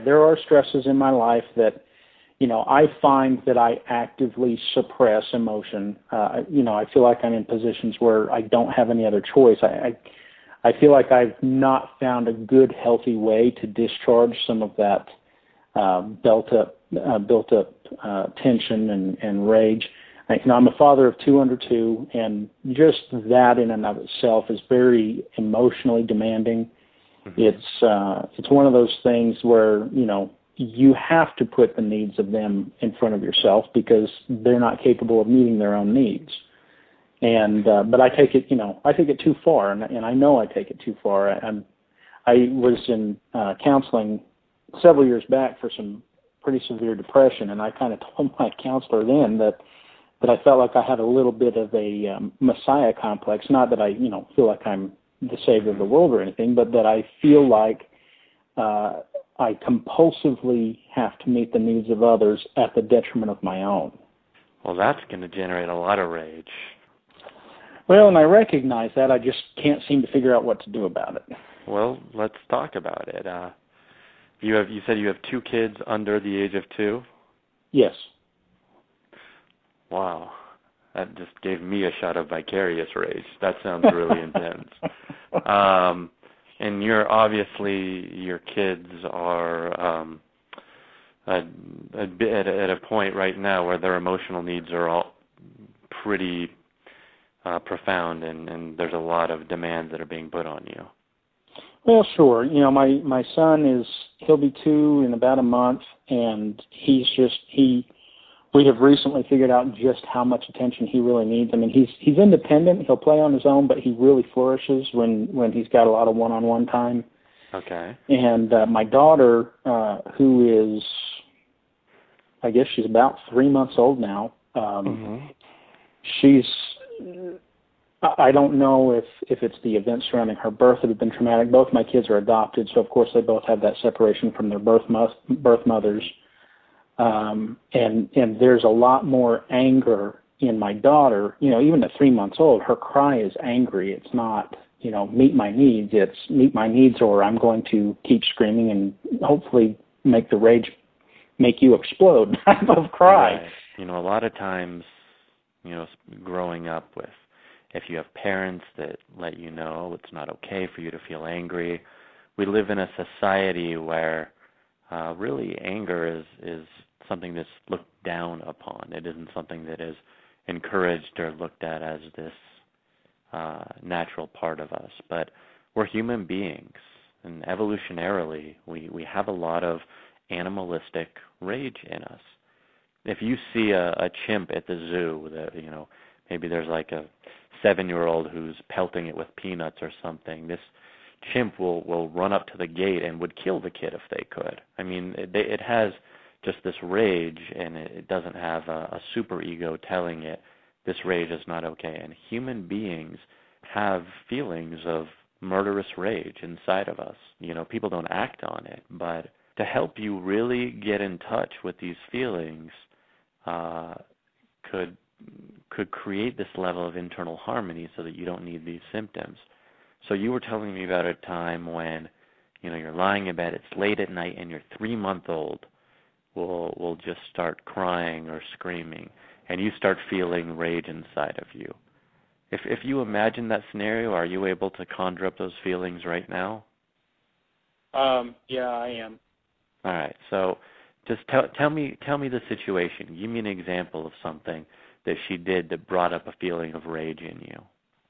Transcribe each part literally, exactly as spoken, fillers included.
There are stresses in my life that, you know, I find that I actively suppress emotion. Uh, you know, I feel like I'm in positions where I don't have any other choice. I, I I feel like I've not found a good, healthy way to discharge some of that uh, built up, uh, built up uh, tension and, and rage. I, you know, I'm a father of two under two, and just that in and of itself is very emotionally demanding. Mm-hmm. It's uh, it's one of those things where, you know, you have to put the needs of them in front of yourself because they're not capable of meeting their own needs. And uh, but I take it, you know, I take it too far, and, and I know I take it too far. I, I'm, I was in uh, counseling several years back for some pretty severe depression, and I kind of told my counselor then that that I felt like I had a little bit of a um, messiah complex. Not that I, you know, feel like I'm the savior of the world or anything, but that I feel like uh, I compulsively have to meet the needs of others at the detriment of my own. Well, that's going to generate a lot of rage. Well, and I recognize that. I just can't seem to figure out what to do about it. Well, let's talk about it. Uh, you have you said you have two kids under the age of two? Yes. Wow. That just gave me a shot of vicarious rage. That sounds really intense. Um, and you're obviously, your kids are um, a, a bit at a point right now where their emotional needs are all pretty Uh, profound, and, and there's a lot of demands that are being put on you. Well, sure. You know, my, my son is, he'll be two in about a month, and he's just, he, we have recently figured out just how much attention he really needs. I mean, he's, he's independent. He'll play on his own, but he really flourishes when, when he's got a lot of one-on-one time. Okay. And uh, my daughter, uh, who is, I guess she's about three months old now, um, mm-hmm. she's, I don't know if, if it's the events surrounding her birth that have been traumatic. Both my kids are adopted, so of course they both have that separation from their birth mo- birth mothers. Um, and and there's a lot more anger in my daughter. You know, even at three months old, her cry is angry. It's not, you know, meet my needs. It's meet my needs, or I'm going to keep screaming and hopefully make the rage make you explode type of cry. Right. You know, a lot of times, you know, growing up with, if you have parents that let you know it's not okay for you to feel angry, we live in a society where uh, really anger is, is something that's looked down upon. It isn't something that is encouraged or looked at as this uh, natural part of us. But we're human beings, and evolutionarily, we, we have a lot of animalistic rage in us. If you see a, a chimp at the zoo, that, you know, maybe there's like a seven-year-old who's pelting it with peanuts or something, this chimp will, will run up to the gate and would kill the kid if they could. I mean, it, it has just this rage, and it, it doesn't have a, a super ego telling it this rage is not okay. And human beings have feelings of murderous rage inside of us. You know, people don't act on it, but to help you really get in touch with these feelings, Uh, could could create this level of internal harmony so that you don't need these symptoms. So you were telling me about a time when, you know, you're lying in bed, it's late at night, and your three-month-old will will just start crying or screaming, and you start feeling rage inside of you. If if you imagine that scenario, are you able to conjure up those feelings right now? Um, yeah, I am. All right, so just tell tell me tell me the situation. Give me an example of something that she did that brought up a feeling of rage in you.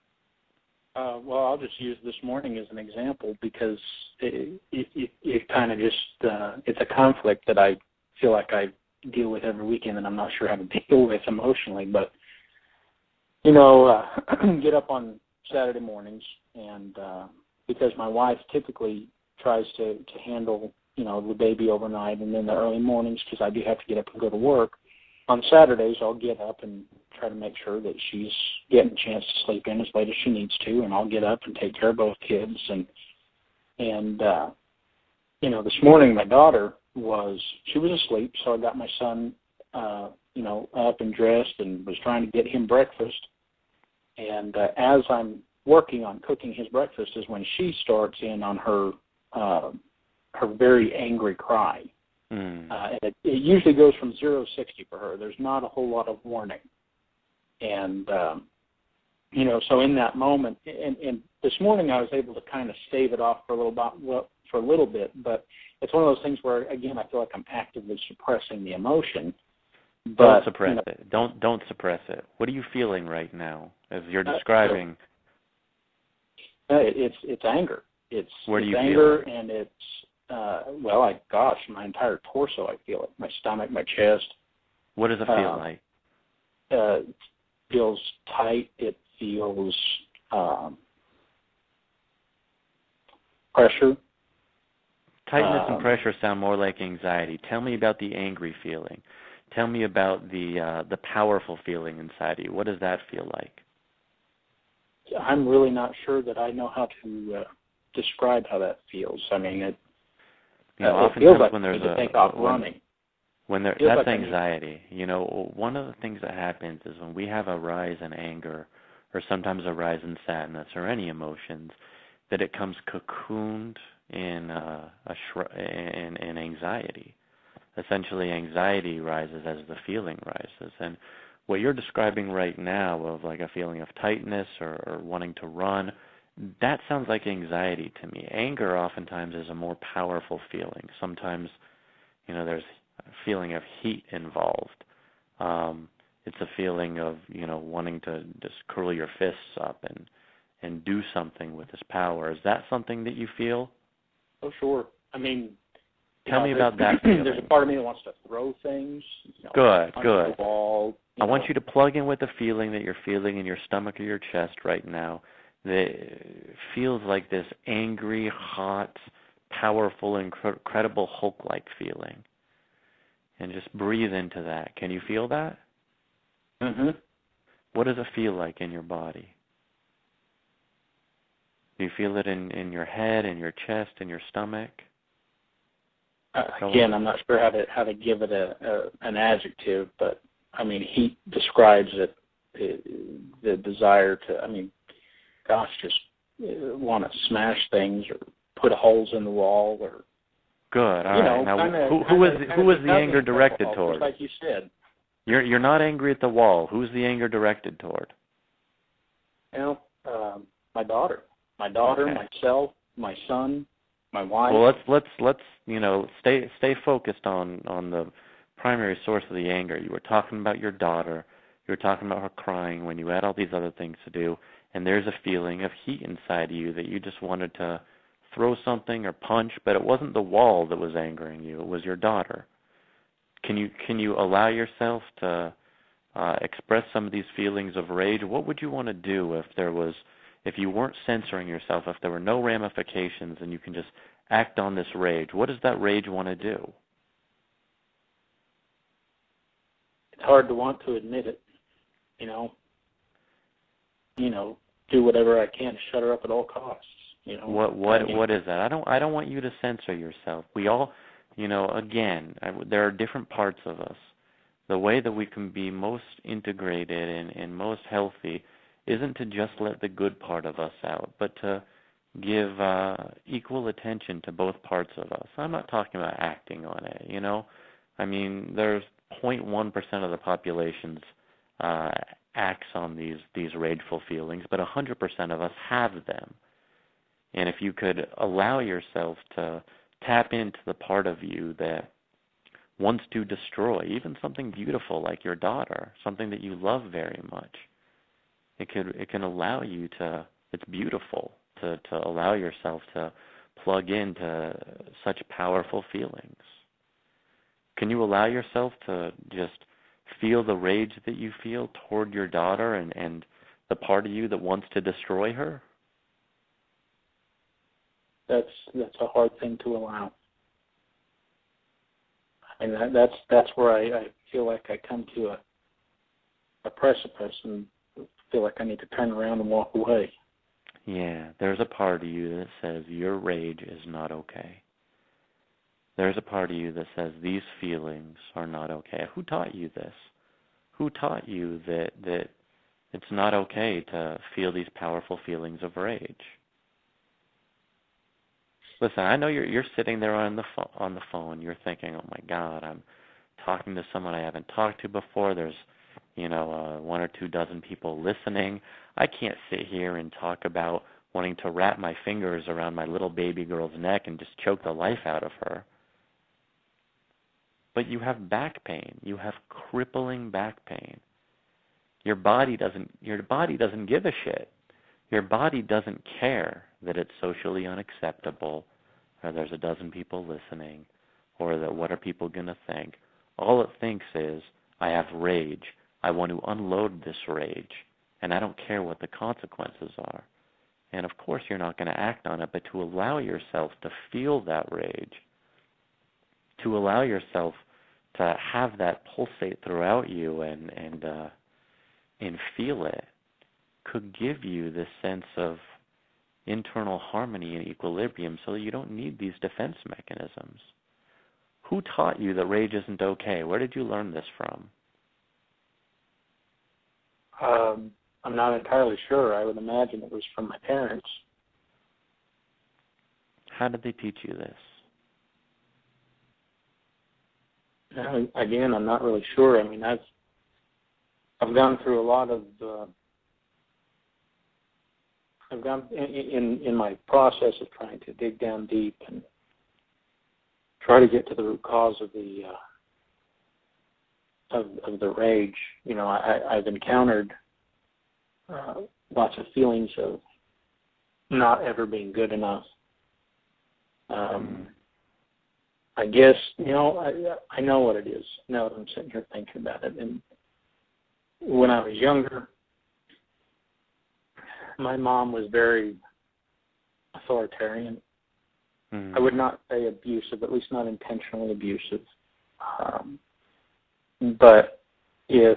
Uh, well, I'll just use this morning as an example because it, it, it, it kind of just, uh, it's a conflict that I feel like I deal with every weekend and I'm not sure how to deal with emotionally. But, you know, uh, get up on Saturday mornings and uh, because my wife typically tries to, to handle, you know, the baby overnight and then the early mornings because I do have to get up and go to work. On Saturdays, I'll get up and try to make sure that she's getting a chance to sleep in as late as she needs to, and I'll get up and take care of both kids. And, and uh, you know, this morning my daughter was, she was asleep, so I got my son, uh, you know, up and dressed and was trying to get him breakfast. And uh, as I'm working on cooking his breakfast is when she starts in on her uh, her very angry cry. Mm. Uh, and it, it usually goes from zero to sixty for her. There's not a whole lot of warning. And, um, you know, so in that moment, and, and this morning I was able to kind of stave it off for a little bit, well, for a little bit, but it's one of those things where, again, I feel like I'm actively suppressing the emotion. But, don't suppress you know, it. Don't don't suppress it. What are you feeling right now as you're describing? Uh, it's it's anger. It's, Where do it's you anger, feel it? and it's uh, well, I gosh, my entire torso. I feel it. My stomach, my chest. What does it feel uh, like? Uh, it feels tight. It feels um, pressure. Tightness um, and pressure sound more like anxiety. Tell me about the angry feeling. Tell me about the uh, the powerful feeling inside of you. What does that feel like? I'm really not sure that I know how to uh, describe how that feels. I mean, it, you know, uh, it oftentimes feels like when I there's need to a take off when, running. when there, Feels that's like I need- anxiety. You know, one of the things that happens is when we have a rise in anger, or sometimes a rise in sadness, or any emotions, that it comes cocooned in uh, a shri- in, in anxiety. Essentially, anxiety rises as the feeling rises, and what you're describing right now of like a feeling of tightness or, or wanting to run, that sounds like anxiety to me. Anger oftentimes is a more powerful feeling. Sometimes, you know, there's a feeling of heat involved. Um, it's a feeling of, you know, wanting to just curl your fists up and and do something with this power. Is that something that you feel? Oh, sure. I mean, Tell know, me about that feeling. There's a part of me that wants to throw things. You know, Good, punch good. the wall, you I know. want you to plug in with the feeling that you're feeling in your stomach or your chest right now that feels like this angry, hot, powerful, incre- incredible Hulk-like feeling. And just breathe into that. Can you feel that? Mm-hmm. What does it feel like in your body? Do you feel it in, in your head, in your chest, in your stomach? Uh, again, I'm not sure how to how to give it a, a an adjective, but I mean, heat describes it. it the desire to, I mean, gosh, just uh, want to smash things or put holes in the wall or. Good. All you right. know, Now, kinda, who, who kinda, was kinda who was the discussing anger directed alcohol, toward? just like you said. You're you're not angry at the wall. Who's the anger directed toward? You know, um, my daughter, my daughter, Okay. myself, my son, my wife. Well, let's let's let's you know stay stay focused on on the primary source of the anger. You were talking about your daughter. You were talking about her crying when you had all these other things to do, and there's a feeling of heat inside of you that you just wanted to throw something or punch, but it wasn't the wall that was angering you. It was your daughter. Can you can you allow yourself to uh, express some of these feelings of rage? What would you want to do if there was, if you weren't censoring yourself, if there were no ramifications, and you can just act on this rage? What does that rage want to do? It's hard to want to admit it. You know. You know, do whatever I can to shut her up at all costs. You know. What what I mean, what is that? I don't I don't want you to censor yourself. We all, you know, again, I, there are different parts of us. The way that we can be most integrated and, and most healthy isn't to just let the good part of us out, but to give uh, equal attention to both parts of us. I'm not talking about acting on it, you know. I mean, there's zero point one percent of the population's uh, acts on these, these rageful feelings, but one hundred percent of us have them. And if you could allow yourself to tap into the part of you that wants to destroy, even something beautiful like your daughter, something that you love very much, it could it can allow you to, it's beautiful to, to allow yourself to plug into such powerful feelings. Can you allow yourself to just feel the rage that you feel toward your daughter and, and the part of you that wants to destroy her? That's that's a hard thing to allow. I mean, that, that's that's where I, I feel like I come to a a precipice and feel like I need to turn around and walk away. Yeah, there's a part of you that says your rage is not okay. There's a part of you that says these feelings are not okay. Who taught you this? Who taught you that that it's not okay to feel these powerful feelings of rage? Listen, I know you're you're sitting there on the phone, on the phone. You're thinking, "Oh my God, I'm talking to someone I haven't talked to before. There's, you know, uh, one or two dozen people listening. I can't sit here and talk about wanting to wrap my fingers around my little baby girl's neck and just choke the life out of her." But you have back pain. You have crippling back pain. Your body doesn't your body doesn't give a shit. Your body doesn't care that it's socially unacceptable, or there's a dozen people listening, or that what are people going to think. All it thinks is, I have rage. I want to unload this rage, and I don't care what the consequences are. And of course you're not going to act on it, but to allow yourself to feel that rage, to allow yourself to have that pulsate throughout you and and uh, and feel it, could give you this sense of internal harmony and equilibrium so that you don't need these defense mechanisms. Who taught you that rage isn't okay? Where did you learn this from? Um, I'm not entirely sure. I would imagine it was from my parents. How did they teach you this? Uh, again, I'm not really sure. I mean, I've I've gone through a lot of uh, I've gone in, in in my process of trying to dig down deep and try to get to the root cause of the uh, of of the rage. You know, I, I've encountered uh, lots of feelings of not ever being good enough. Um, I guess, you know, I, I know what it is now that I'm sitting here thinking about it. And when I was younger, my mom was very authoritarian. Mm. I would not say abusive, at least not intentionally abusive. Um, but if,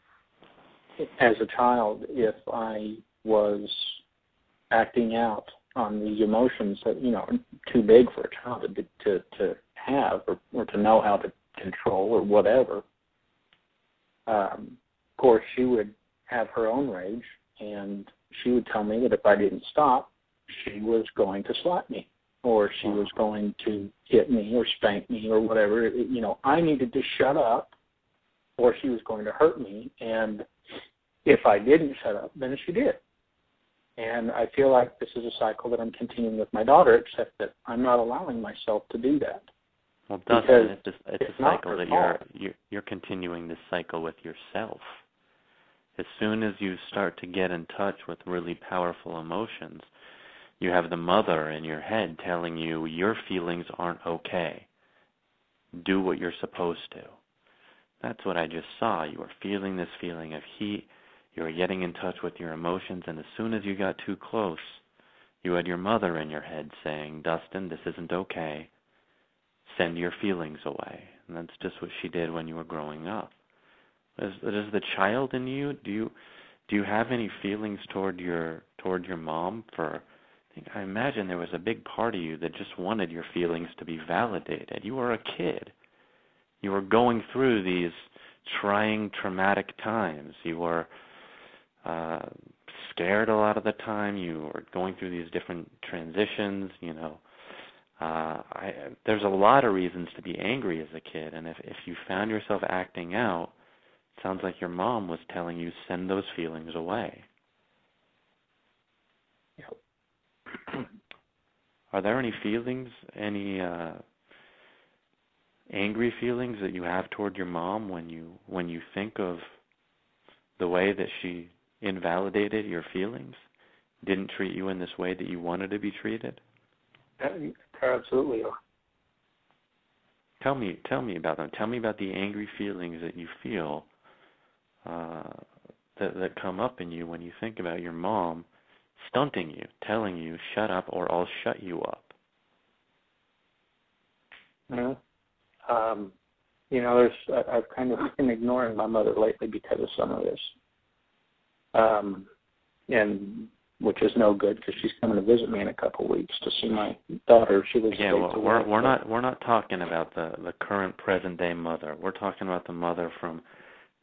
as a child, if I was acting out on these emotions that, you know, are too big for a child to to, to have or, or to know how to control or whatever, um, of course, she would have her own rage, and she would tell me that if I didn't stop, she was going to slap me, or she was going to hit me or spank me or whatever. You know, I needed to shut up, or she was going to hurt me, and if I didn't shut up, then she did. And I feel like this is a cycle that I'm continuing with my daughter, except that I'm not allowing myself to do that. Well, Dustin, it's, a, it's, it's a cycle that you're, you're you're continuing this cycle with yourself. As soon as you start to get in touch with really powerful emotions, you have the mother in your head telling you your feelings aren't okay. Do what you're supposed to. That's what I just saw. You were feeling this feeling of heat. You were getting in touch with your emotions, and as soon as you got too close, you had your mother in your head saying, Dustin, this isn't okay. Send your feelings away. And that's just what she did when you were growing up. Is, is the child in you, do you do you have any feelings toward your toward your mom? For I, think, I imagine there was a big part of you that just wanted your feelings to be validated. You were a kid. You were going through these trying, traumatic times. You were uh, scared a lot of the time. You were going through these different transitions, you know. Uh, I, there's a lot of reasons to be angry as a kid, and if, if you found yourself acting out, it sounds like your mom was telling you, send those feelings away. Yep. Are there any feelings, any uh, angry feelings that you have toward your mom when you when you think of the way that she invalidated your feelings, didn't treat you in this way that you wanted to be treated? There absolutely are. Tell me, tell me about them. Tell me about the angry feelings that you feel uh, that that come up in you when you think about your mom stunting you, telling you, shut up or I'll shut you up. Yeah. Um, you know, there's I, I've kind of been ignoring my mother lately because of some of this, um, and which is no good because she's coming to visit me in a couple of weeks to see my daughter. She lives. Yeah, well, we're we're not we're not talking about the the current present day mother. We're talking about the mother from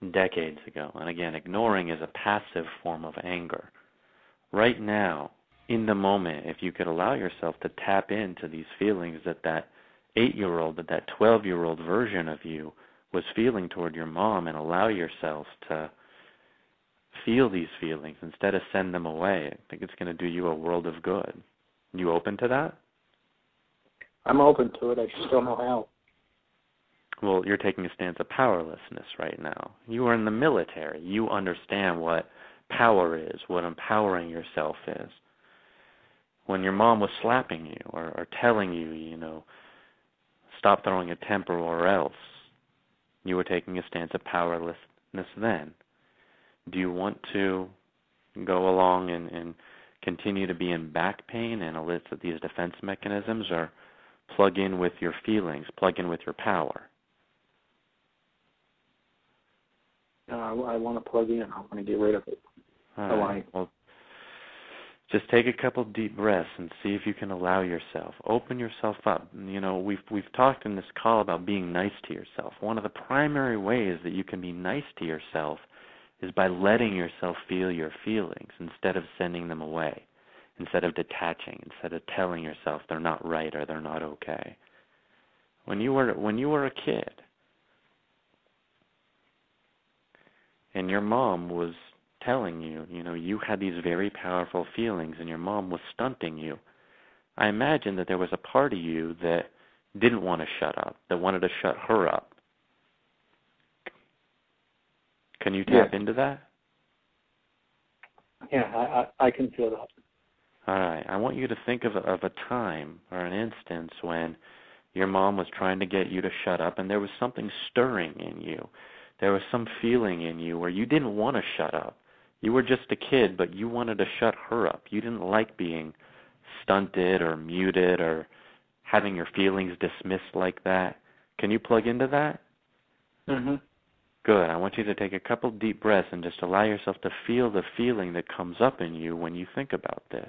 decades ago. And again, ignoring is a passive form of anger. Right now, in the moment, if you could allow yourself to tap into these feelings that that eight-year-old, that that twelve-year-old version of you was feeling toward your mom, and allow yourself to feel these feelings instead of send them away, I think it's going to do you a world of good. You open to that? I'm open to it. I just don't know how. Well, you're taking a stance of powerlessness right now. You are in the military. You understand what power is, what empowering yourself is. When your mom was slapping you or, or telling you, you know, stop throwing a temper or else, you were taking a stance of powerlessness then. Do you want to go along and, and continue to be in back pain and elicit these defense mechanisms, or plug in with your feelings, plug in with your power? No, I, I want to plug in. I want to get rid of it. All I right. want to... Well, just take a couple deep breaths and see if you can allow yourself, open yourself up. You know, we've we've talked in this call about being nice to yourself. One of the primary ways that you can be nice to yourself is by letting yourself feel your feelings instead of sending them away, instead of detaching, instead of telling yourself they're not right or they're not okay. When you were when you were a kid and your mom was telling you, you know, you had these very powerful feelings and your mom was stunting you, I imagine that there was a part of you that didn't want to shut up, that wanted to shut her up. Can you tap yeah. into that? Yeah, I, I, I can feel that. All right. I want you to think of a, of a time or an instance when your mom was trying to get you to shut up and there was something stirring in you. There was some feeling in you where you didn't want to shut up. You were just a kid, but you wanted to shut her up. You didn't like being stunted or muted or having your feelings dismissed like that. Can you plug into that? Mm-hmm. Good. I want you to take a couple deep breaths and just allow yourself to feel the feeling that comes up in you when you think about this.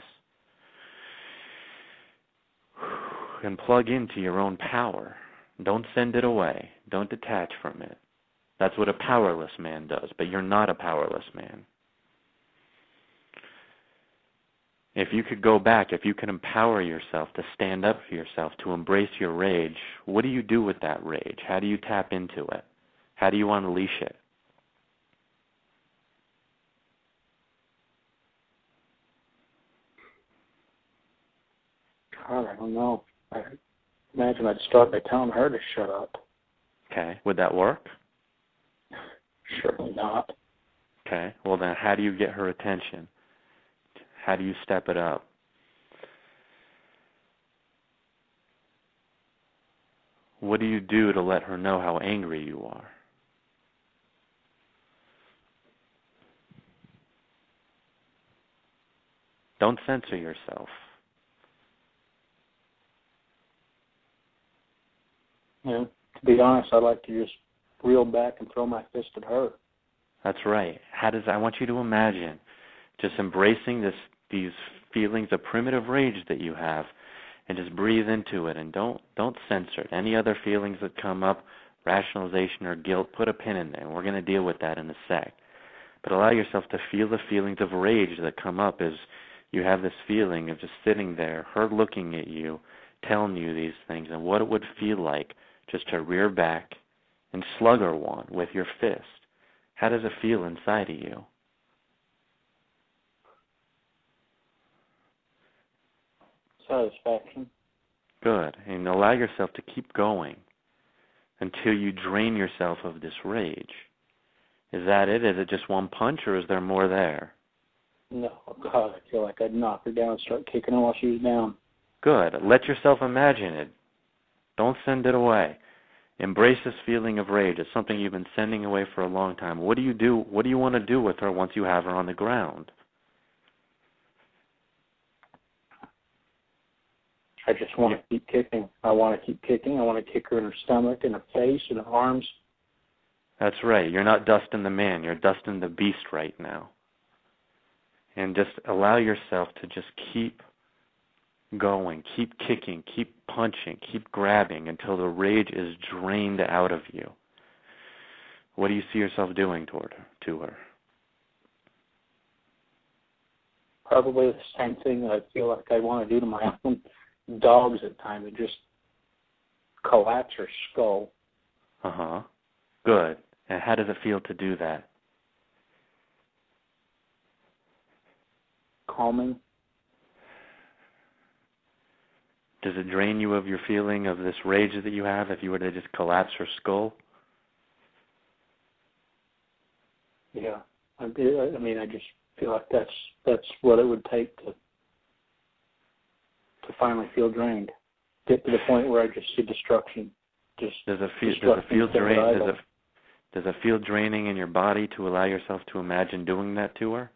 And plug into your own power. Don't send it away. Don't detach from it. That's what a powerless man does, but you're not a powerless man. If you could go back, if you can empower yourself to stand up for yourself, to embrace your rage, what do you do with that rage? How do you tap into it? How do you unleash it? God, I don't know. I imagine I'd start by telling her to shut up. Okay. Would that work? Surely not. Okay. Well, then how do you get her attention? How do you step it up? What do you do to let her know how angry you are? Don't censor yourself. Yeah. To be honest, I'd like to just reel back and throw my fist at her. That's right. How does I want you to imagine just embracing this these feelings of primitive rage that you have, and just breathe into it, and don't don't censor it. Any other feelings that come up, rationalization or guilt, put a pin in there. We're going to deal with that in a sec. But allow yourself to feel the feelings of rage that come up as you have this feeling of just sitting there, her looking at you, telling you these things, and what it would feel like just to rear back and slug her one with your fist. How does it feel inside of you? Satisfaction. Good. And allow yourself to keep going until you drain yourself of this rage. Is that it? Is it just one punch, or is there more there? No, God, I feel like I'd knock her down and start kicking her while she was down. Good. Let yourself imagine it. Don't send it away. Embrace this feeling of rage. It's something you've been sending away for a long time. What do you do? What do you want to do with her once you have her on the ground? I just want to keep kicking. I want to keep kicking. I want to kick her in her stomach, in her face, in her arms. That's right. You're not dusting the man. You're dusting the beast right now. And just allow yourself to just keep going, keep kicking, keep punching, keep grabbing until the rage is drained out of you. What do you see yourself doing toward her, to her? probably the same thing that I feel like I want to do to my own dogs at times, and just collapse her skull. Uh-huh. Good. And how does it feel to do that? Calming. Does it drain you of your feeling of this rage that you have if you were to just collapse her skull? Yeah. I, I mean, I just feel like that's that's what it would take to to finally feel drained. Get to the point where I just see destruction. Just does it feel does it feel drain does it does it feel draining in your body to allow yourself to imagine doing that to her?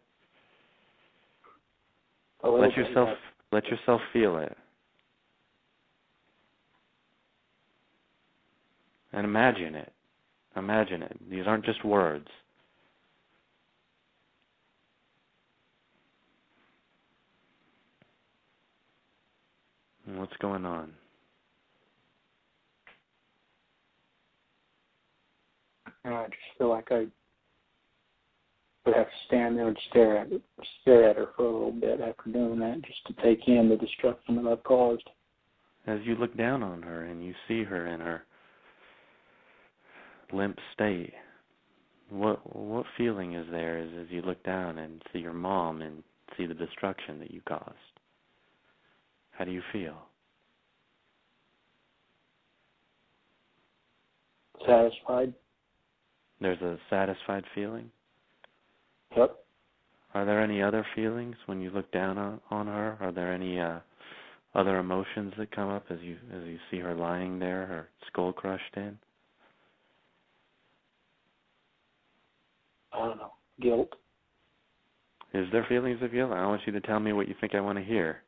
Let yourself let yourself feel it. And imagine it. Imagine it. These aren't just words. What's going on? I just feel like I would have to stand there and stare at it, stare at her for a little bit after doing that, just to take in the destruction that I've caused. As you look down on her and you see her in her limp state, what what feeling is there as, as you look down and see your mom and see the destruction that you caused? How do you feel? Satisfied. There's a satisfied feeling? Yep. Are there any other feelings when you look down on, on her? Are there any uh, other emotions that come up as you as you see her lying there, her skull crushed in? I don't know. Guilt. Is there feelings of guilt? I want you to tell me what you think I want to hear.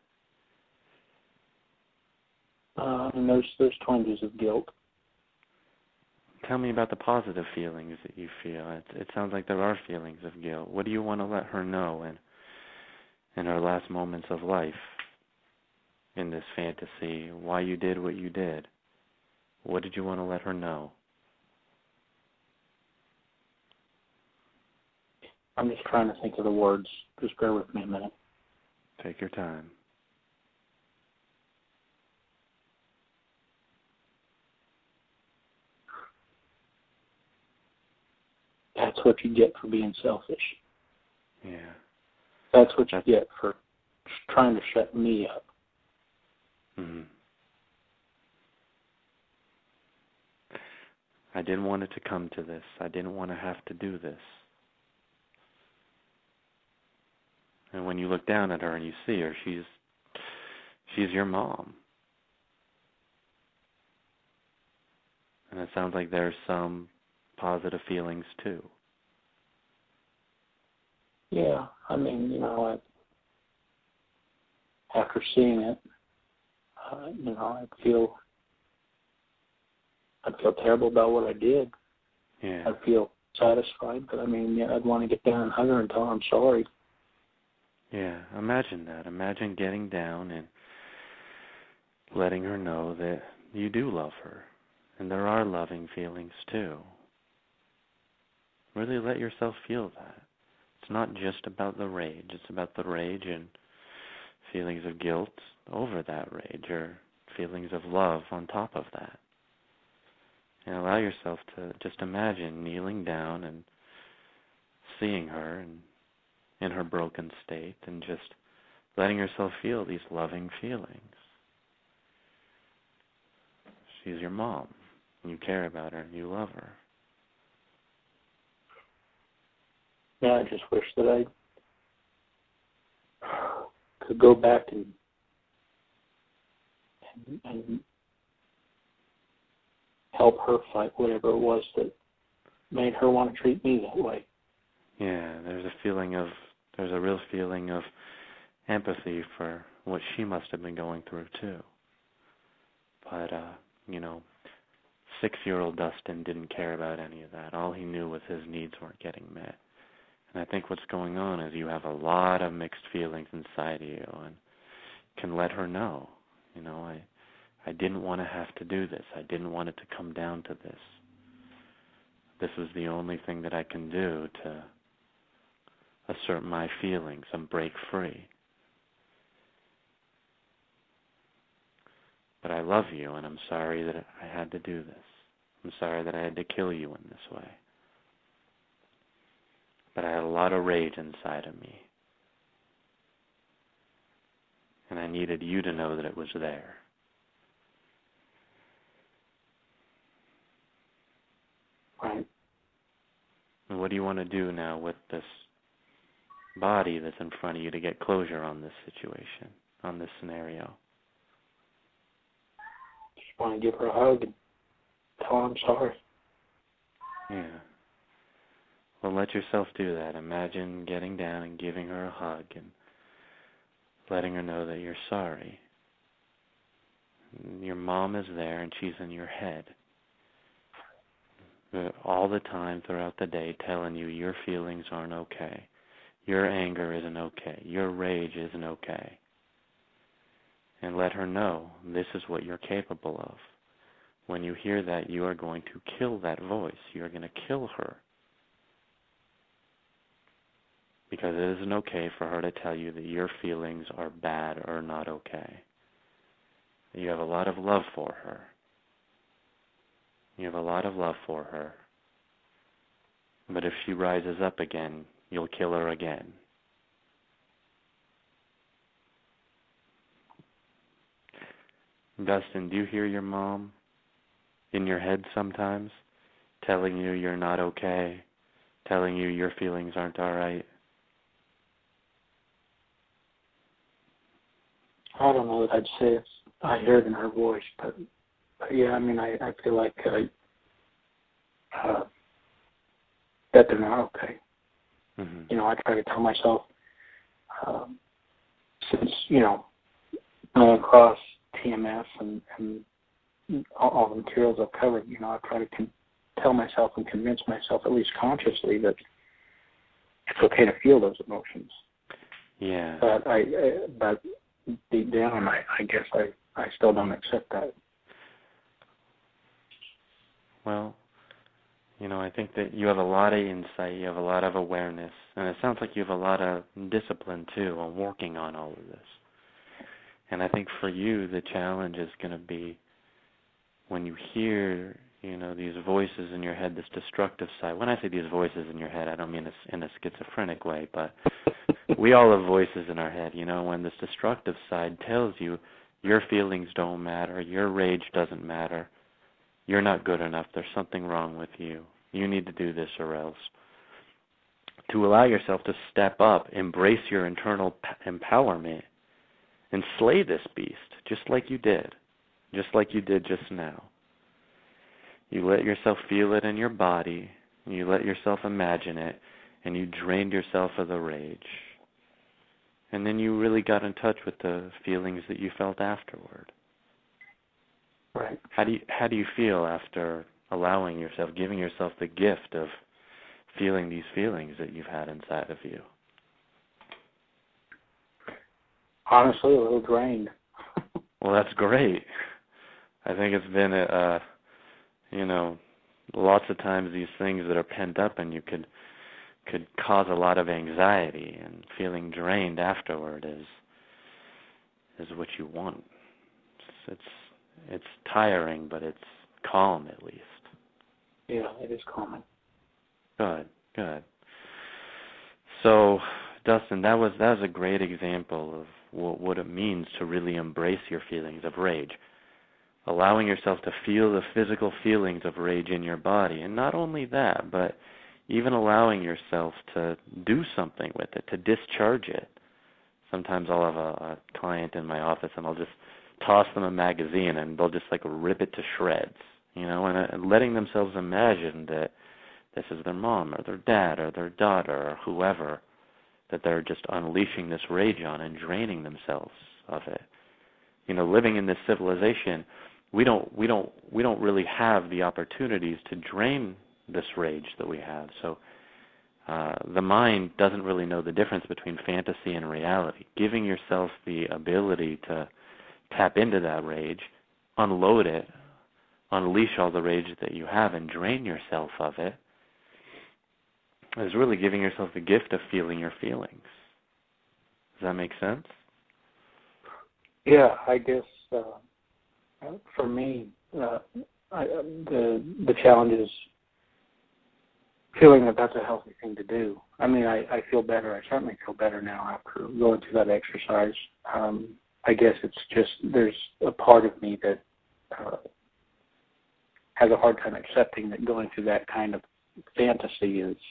Uh, and there's there's twinges of guilt. Tell me about the positive feelings that you feel. It, it sounds like there are feelings of guilt. What do you want to let her know in, in her last moments of life in this fantasy? Why you did what you did? What did you want to let her know? I'm just trying to think of the words. Just bear with me a minute. Take your time. That's what you get for being selfish. Yeah. That's what you That's... get for trying to shut me up. Mm-hmm. I didn't want it to come to this. I didn't want to have to do this. And when you look down at her and you see her, she's she's your mom. And it sounds like there's some positive feelings too. Yeah, I mean, you know, I, after seeing it, uh, you know, I'd feel, I'd feel terrible about what I did. Yeah. I'd feel satisfied, but I mean, yeah, I'd want to get down and hug her and tell her I'm sorry. Yeah, imagine that. Imagine getting down and letting her know that you do love her, and there are loving feelings too. Really let yourself feel that. It's not just about the rage. It's about the rage and feelings of guilt over that rage, or feelings of love on top of that. And allow yourself to just imagine kneeling down and seeing her and in her broken state, and just letting yourself feel these loving feelings. She's your mom. You care about her and you love her. Yeah, I just wish that I could go back and and, and help her fight whatever it was that made her want to treat me that way. Yeah, there's a feeling of, there's a real feeling of empathy for what she must have been going through too. But, uh, you know, six-year-old Dustin didn't care about any of that. All he knew was his needs weren't getting met. And I think what's going on is you have a lot of mixed feelings inside of you, and can let her know, you know, I I didn't want to have to do this. I didn't want it to come down to this. This is the only thing that I can do to assert my feelings and break free. but I love you, and I'm sorry that I had to do this. I'm sorry that I had to kill you in this way. But I had a lot of rage inside of me. And I needed you to know that it was there. Right. And what do you want to do now with this body that's in front of you to get closure on this situation, on this scenario? Just want to give her a hug and tell her I'm sorry. Yeah. Well, let yourself do that. Imagine getting down and giving her a hug and letting her know that you're sorry. Your mom is there and she's in your head all the time throughout the day, telling you your feelings aren't okay. Your anger isn't okay. Your rage isn't okay. And let her know this is what you're capable of. When you hear that, you are going to kill that voice. You are going to kill her. Because it isn't okay for her to tell you that your feelings are bad or not okay. You have a lot of love for her. You have a lot of love for her. But if she rises up again, you'll kill her again. Dustin, do you hear your mom in your head sometimes, telling you you're not okay, telling you your feelings aren't all right? I don't know that I'd say it's, I hear it in her voice, but, but yeah, I mean, I, I feel like I, uh, that they're not okay. Mm-hmm. You know, I try to tell myself, um, since, you know, going across T M S and, and all, all the materials I've covered, you know, I try to con- tell myself and convince myself, at least consciously, that it's okay to feel those emotions. Yeah. But I, I but deep down, I, I guess I, I still don't accept that. Well, you know, I think that you have a lot of insight, you have a lot of awareness, and it sounds like you have a lot of discipline, too, on working on all of this. And I think for you, the challenge is going to be when you hear, you know, these voices in your head, this destructive side. When I say these voices in your head, I don't mean this in a schizophrenic way, but we all have voices in our head, you know, when this destructive side tells you your feelings don't matter, your rage doesn't matter, you're not good enough, there's something wrong with you, you need to do this or else. To allow yourself to step up, embrace your internal p- empowerment, and slay this beast, just like you did, just like you did just now. You let yourself feel it in your body, you let yourself imagine it, and you drained yourself of the rage. And then you really got in touch with the feelings that you felt afterward. Right. How do you, how do you feel after allowing yourself, giving yourself the gift of feeling these feelings that you've had inside of you? Honestly, a little drained. Well, that's great. I think it's been, a, uh, you know, lots of times these things that are pent up and you could could cause a lot of anxiety, and feeling drained afterward is is what you want. It's it's, it's tiring, but it's calm at least. Yeah, it is calming. Good, good. So, Dustin, that was that was a great example of what, what it means to really embrace your feelings of rage. Allowing yourself to feel the physical feelings of rage in your body. And not only that, but even allowing yourself to do something with it, to discharge it. Sometimes I'll have a, a client in my office and I'll just toss them a magazine and they'll just like rip it to shreds, you know, and, uh, and letting themselves imagine that this is their mom or their dad or their daughter or whoever that they're just unleashing this rage on and draining themselves of it. You know, living in this civilization, we don't we don't we don't really have the opportunities to drain this rage that we have. So uh, the mind doesn't really know the difference between fantasy and reality. Giving yourself the ability to tap into that rage, unload it, unleash all the rage that you have, and drain yourself of it is really giving yourself the gift of feeling your feelings. Does that make sense? Yeah, I guess uh, Uh, for me, uh, I, uh, the the challenge is feeling that that's a healthy thing to do. I mean, I, I feel better. I certainly feel better now after going through that exercise. Um, I guess it's just there's a part of me that uh, has a hard time accepting that going through that kind of fantasy is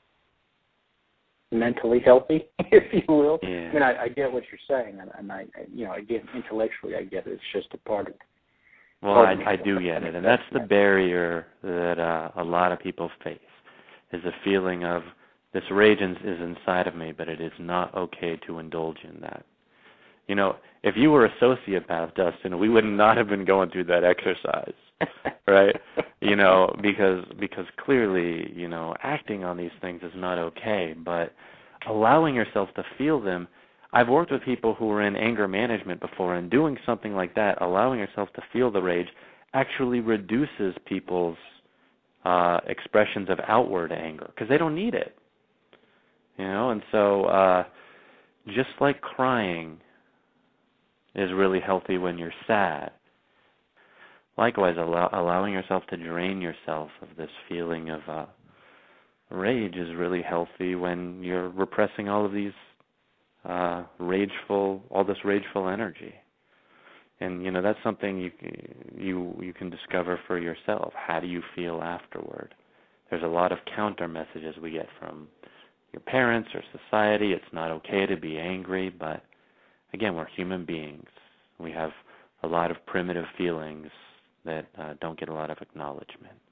mentally healthy, if you will. Yeah. I mean, I, I get what you're saying, and, and I, you know, again, intellectually, I get it. It's just a part of. Well, part I, of me I that do doesn't get it, and accept that's the that. barrier that uh, a lot of people face, is the feeling of this rage is is inside of me, but it is not okay to indulge in that. You know, if you were a sociopath, Dustin, we would not have been going through that exercise, right? You know, because because clearly, you know, acting on these things is not okay, but allowing yourself to feel them. I've worked with people who were in anger management before, and doing something like that, allowing yourself to feel the rage, actually reduces people's uh, expressions of outward anger because they don't need it. You know, and so uh, just like crying is really healthy when you're sad, likewise, allow, allowing yourself to drain yourself of this feeling of uh, rage is really healthy when you're repressing all of these uh, rageful, all this rageful energy. And you know that's something you you you can discover for yourself. How do you feel afterward? There's a lot of counter messages we get from your parents or society. It's not okay to be angry, but again, we're human beings. We have a lot of primitive feelings that uh, don't get a lot of acknowledgement.